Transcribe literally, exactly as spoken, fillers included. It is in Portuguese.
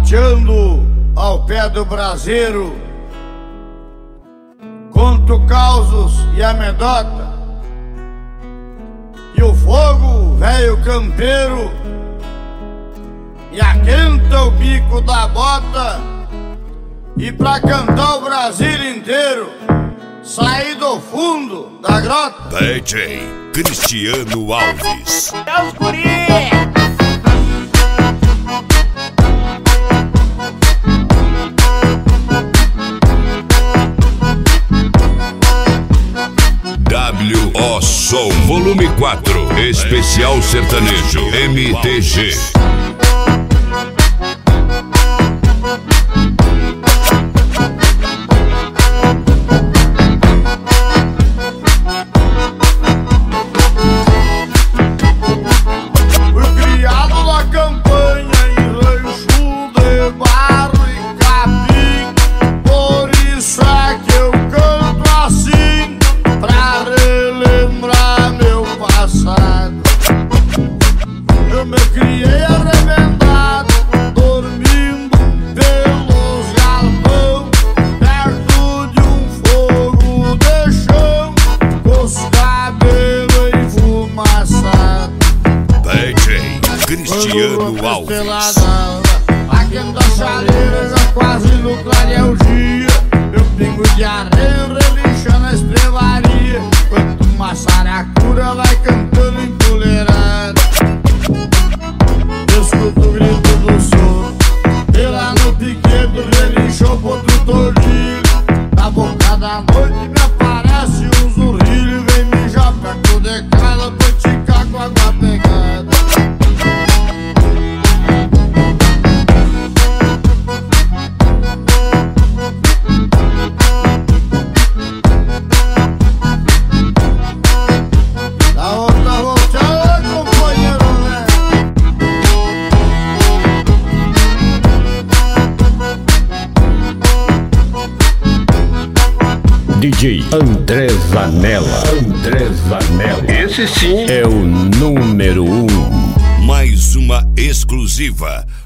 Mateando ao pé do braseiro, conto causos e amedota, e o fogo, velho campeiro, e aquenta o bico da bota. E pra cantar o Brasil inteiro, saí do fundo da grota. D J Cristiano Alves. É os guri! W O Som Volume quatro, Especial Sertanejo M T G. Eu me criei arrebentado, dormindo pelos galpão, perto de um fogo de chão, com os cabelos enfumaçados. D J Cristiano Alves. Aqui da chaleira já quase no clareio o dia, meu pingo de areia relincha na estrevaria, quanto uma saracura vai cantando empoleirada. Escuto o grito do som, e lá no piquedo relinchou pro outro tordilho. Na boca da noite me aparece um zurrilho, vem mijar perto de casa pra esticar com água pegada. Da outra volta, companheiro, né? D J André Zanella. André Zanella. Esse sim É o número um. Mais uma exclusiva